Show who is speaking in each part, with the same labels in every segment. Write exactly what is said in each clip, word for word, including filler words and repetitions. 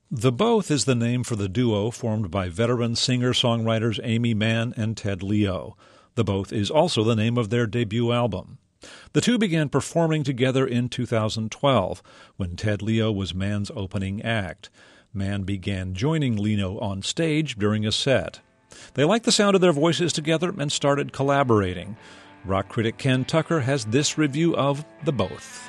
Speaker 1: The Both is the name for the duo formed by veteran singer-songwriters Aimee Mann and Ted Leo. The Both is also the name of their debut album. The two began performing together in two thousand twelve, when Ted Leo was Mann's opening act. Mann began joining Leo on stage during a set. They liked the sound of their voices together and started collaborating. Rock critic Ken Tucker has this review of The Both.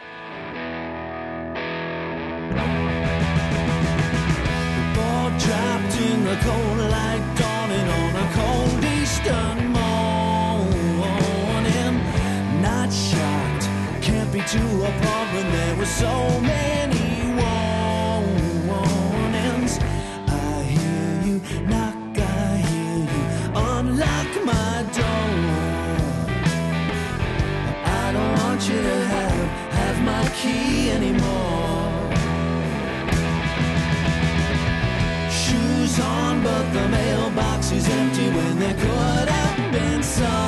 Speaker 2: Trapped in the cold light, dawning on a cold eastern morning. Not shocked, can't be too apart when there were so many warnings. I hear you knock, I hear you unlock my door. I don't want you to have, have my key anymore. On, but the mailbox is empty when there could have been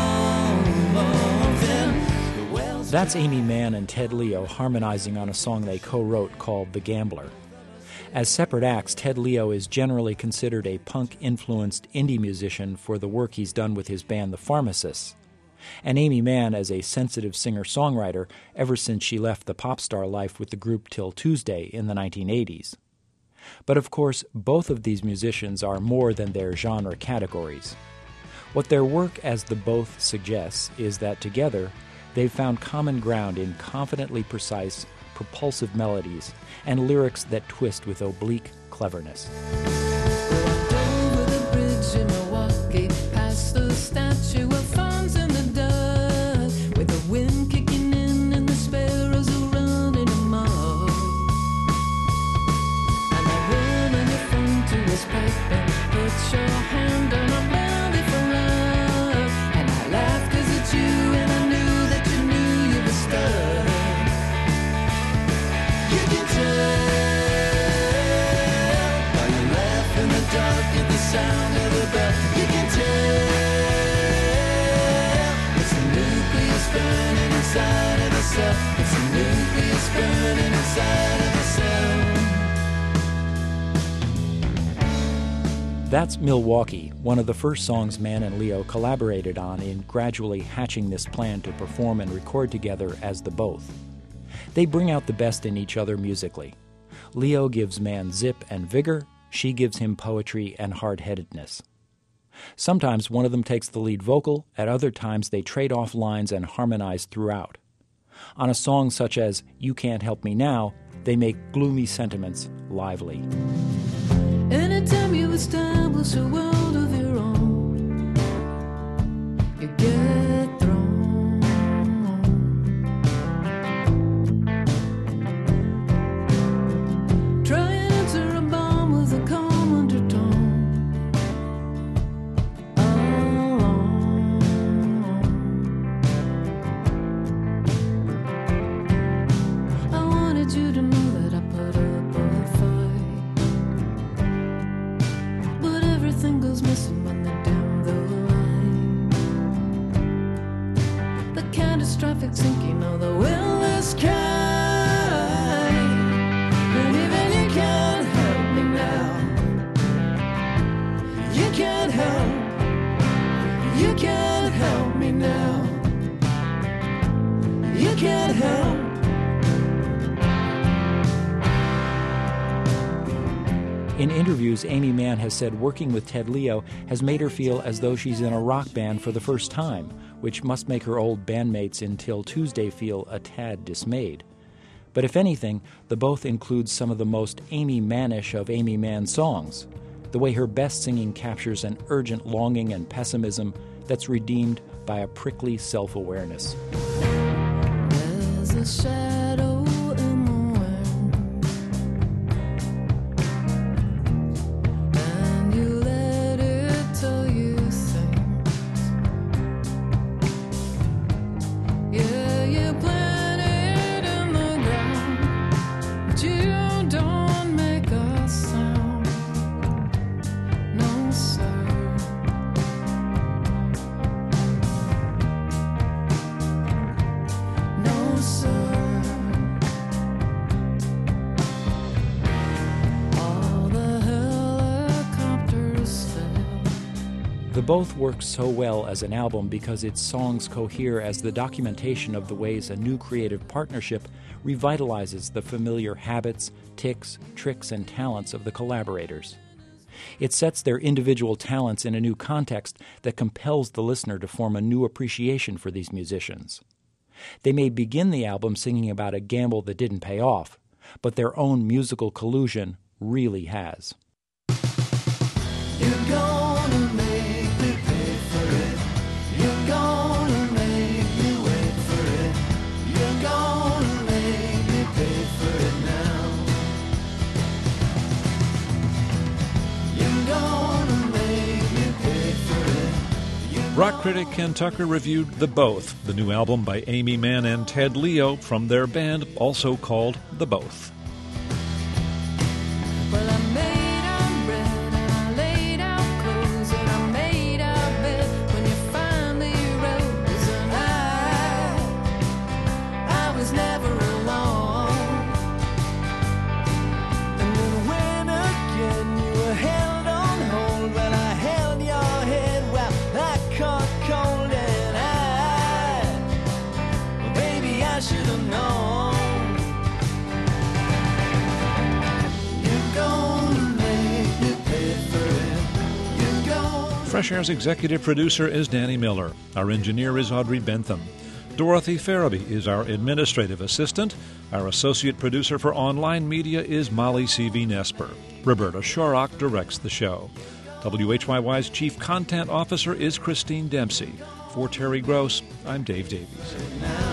Speaker 2: something.
Speaker 3: That's Aimee Mann and Ted Leo harmonizing on a song they co-wrote called The Gambler. As separate acts, Ted Leo is generally considered a punk-influenced indie musician for the work he's done with his band The Pharmacists, and Aimee Mann as a sensitive singer-songwriter ever since she left the pop star life with the group Till Tuesday in the nineteen eighties. But of course, both of these musicians are more than their genre categories. What their work as The Both suggests is that together, they've found common ground in confidently precise, propulsive melodies and lyrics that twist with oblique cleverness.
Speaker 2: Over the bridge in Milwaukee, past the statue of Fonz in the dust, with the wind kicking in and the sparrows are running amok. Put your hand on my belly for love, and I laughed 'cause it's you, and I knew that you knew you were stuck. You can tell by your laugh in the dark at the sound of the bell. You can tell it's the nucleus burning inside of the cell. It's the nucleus burning inside of the cell.
Speaker 3: That's Milwaukee, one of the first songs Mann and Leo collaborated on in gradually hatching this plan to perform and record together as The Both. They bring out the best in each other musically. Leo gives Mann zip and vigor, she gives him poetry and hard-headedness. Sometimes one of them takes the lead vocal, at other times they trade off lines and harmonize throughout. On a song such as You Can't Help Me Now, they make gloomy sentiments lively.
Speaker 2: Anytime you establish a world of your own, you get thrown. Try and answer a bomb with a calm undertone. Alone. I wanted you to know that I put up a fight. Everything goes missing when they dim the light. The catastrophic sinking of the willless kind. And even you can't help me now. You can't help. You can't help me now. You can't help.
Speaker 3: In interviews, Aimee Mann has said working with Ted Leo has made her feel as though she's in a rock band for the first time, which must make her old bandmates in Till Tuesday feel a tad dismayed. But if anything, The Both includes some of the most Aimee Mannish of Aimee Mann's songs, the way her best singing captures an urgent longing and pessimism that's redeemed by a prickly self-awareness.
Speaker 2: There's a shadow in the wind, and you let it tell you things. Yeah, you plant it in the ground, but you don't make a sound. No, sir. No, sir.
Speaker 3: The Both works so well as an album because its songs cohere as the documentation of the ways a new creative partnership revitalizes the familiar habits, tics, tricks, and talents of the collaborators. It sets their individual talents in a new context that compels the listener to form a new appreciation for these musicians. They may begin the album singing about a gamble that didn't pay off, but their own musical collusion really has.
Speaker 2: You're gonna make me pay for it. You're gonna make me wait for it. You're gonna make me pay for it now. You're gonna make me pay for it.
Speaker 1: Rock critic Ken Tucker reviewed The Both, the new album by Aimee Mann and Ted Leo from their band, also called The Both.
Speaker 2: Well, I made out bread and I laid out clothes and I made out bed when you finally rose, and I, I was never alone. And then when again you were held on hold, well, I held your head while I caught cold, and I, well, baby, I should have known.
Speaker 1: Fresh Air's executive producer is Danny Miller. Our engineer is Audrey Bentham. Dorothy Farabee is our administrative assistant. Our associate producer for online media is Molly C V. Nesper. Roberta Shorrock directs the show. W H Y Y's chief content officer is Christine Dempsey. For Terry Gross, I'm Dave Davies.